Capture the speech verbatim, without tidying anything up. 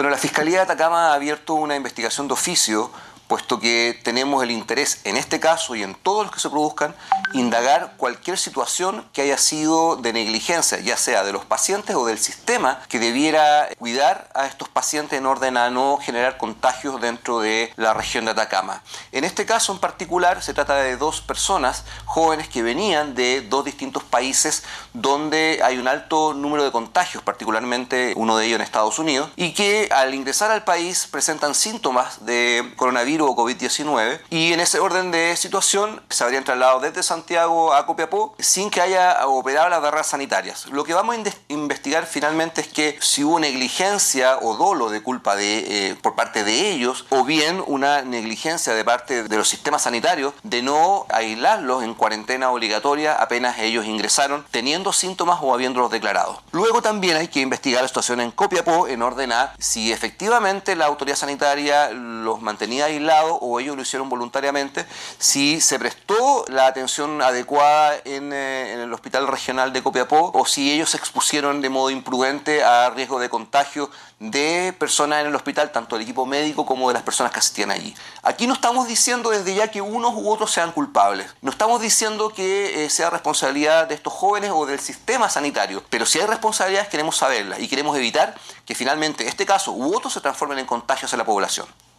Bueno, la Fiscalía de Atacama ha abierto una investigación de oficio, puesto que tenemos el interés, en este caso y en todos los que se produzcan, indagar cualquier situación que haya sido de negligencia, ya sea de los pacientes o del sistema que debiera cuidar a estos pacientes en orden a no generar contagios dentro de la región de Atacama. En este caso en particular se trata de dos personas jóvenes que venían de dos distintos países donde hay un alto número de contagios, particularmente uno de ellos en Estados Unidos, y que al ingresar al país presentan síntomas de coronavirus o COVID diecinueve, y en ese orden de situación se habrían trasladado desde Santiago a Copiapó sin que haya operado las barreras sanitarias. Lo que vamos a investigar finalmente es que si hubo negligencia o dolo de culpa de, eh, por parte de ellos, o bien una negligencia de parte de los sistemas sanitarios de no aislarlos en cuarentena obligatoria apenas ellos ingresaron, teniendo síntomas o habiéndolos declarado. Luego también hay que investigar la situación en Copiapó en orden a si efectivamente la autoridad sanitaria los mantenía aislados o ellos lo hicieron voluntariamente, si se prestó la atención adecuada en, eh, en el Hospital Regional de Copiapó o si ellos se expusieron de modo imprudente a riesgo de contagio de personas en el hospital, tanto del equipo médico como de las personas que asistían allí. Aquí no estamos diciendo desde ya que unos u otros sean culpables, no estamos diciendo que eh, sea responsabilidad de estos jóvenes o del sistema sanitario, pero si hay responsabilidades queremos saberlas y queremos evitar que finalmente este caso u otros se transformen en contagios en la población.